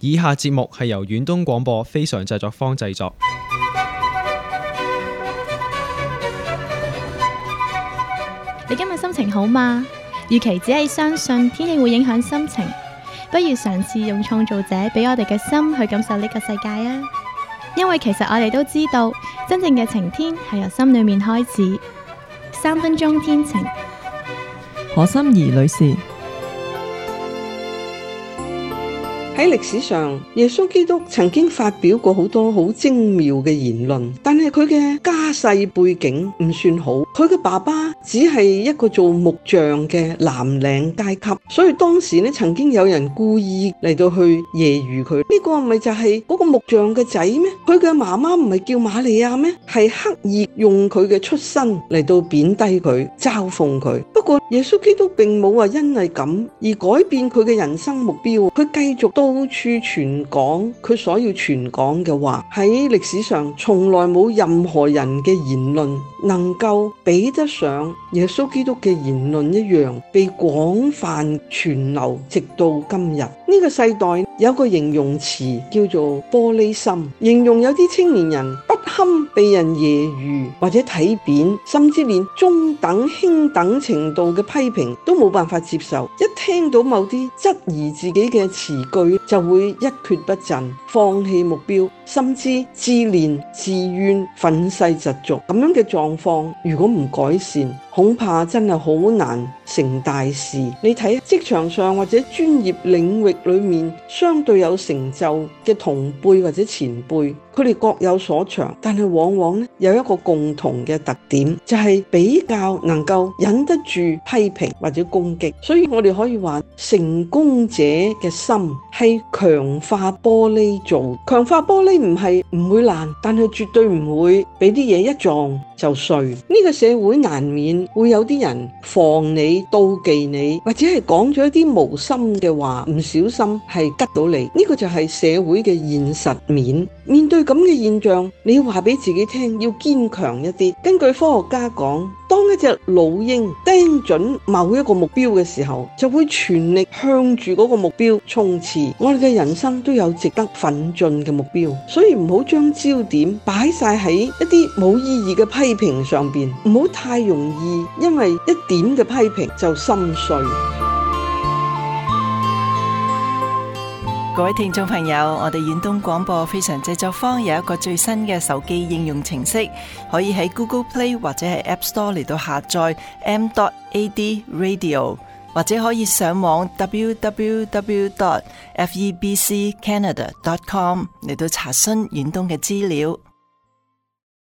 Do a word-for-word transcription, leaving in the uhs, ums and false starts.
以下節目係由遠東廣播非常製作坊製作。 你今日心情好嗎？與其只係相信天氣會影響心情，不如嘗試用創造者俾我哋嘅心去感受呢個世界啊！因為其實我哋都知道，真正嘅晴天係由心裏面開始。三分鐘天晴， 何心怡女士。 喺歷史上，耶穌基督曾經發表過好多好精妙嘅言論，但係佢嘅家世背景唔算好，佢嘅爸爸只係一個做木匠嘅藍領階級，所以當時呢曾經有人故意嚟到去揶揄佢，呢個咪就係嗰個木匠嘅仔咩？佢嘅媽媽唔係叫瑪利亞咩？係刻意用佢嘅出身嚟到貶低佢、嘲諷佢。不過耶穌基督並冇話因為咁而改變佢嘅人生目標，佢繼續到處傳講佢所要傳講嘅話。喺歷史上從來冇任何人嘅言論能夠比得上耶穌基督嘅言論一樣被廣泛傳流，直到今日。呢個世代有個形容詞叫做玻璃心，形容有啲青年人不堪被人揶揄或者睇扁，甚至連中等輕等程度嘅批評都冇辦法接受，一聽到某啲質疑自己嘅詞句就會一蹶不振，放棄目標，甚至自憐自怨，憤世嫉俗。咁樣嘅狀況如果唔改善，恐怕真係好難成大事。你睇職場上或者專業領域裏面相對有成就嘅同輩或者前輩，佢哋各有所長，但係往往咧有一個共同嘅特點，就係比較能夠忍得住批評或者攻擊。所以我哋可以話，成功者嘅心係強化玻璃做，強化玻璃唔係唔會爛，但係絕對唔會俾啲嘢一撞就碎。呢個社會難免會有啲人防你、妒忌你，或者係講咗一啲無心嘅話，唔小心係吉到你。呢個就係社會嘅現實面。面對咁嘅現象，你要話俾自己聽，要堅強一啲。根據科學家講，當一隻老鷹盯準某一個目標嘅時候，就會全力向住嗰個目標衝刺。我哋嘅人生都有值得奮進嘅目標，所以唔好將焦點擺晒喺一啲冇意義嘅批評上邊，唔好太容易因為一點嘅批評就心碎。 各位聽眾朋友，我哋遠東廣播非常製作坊有一個最新嘅手機應用程式，可以喺 Google Play 或者係 App Store 嚟到下載 m dot a d radio， 或者可以上網 w w w dot f e b c canada dot com 嚟到查詢遠東嘅資料。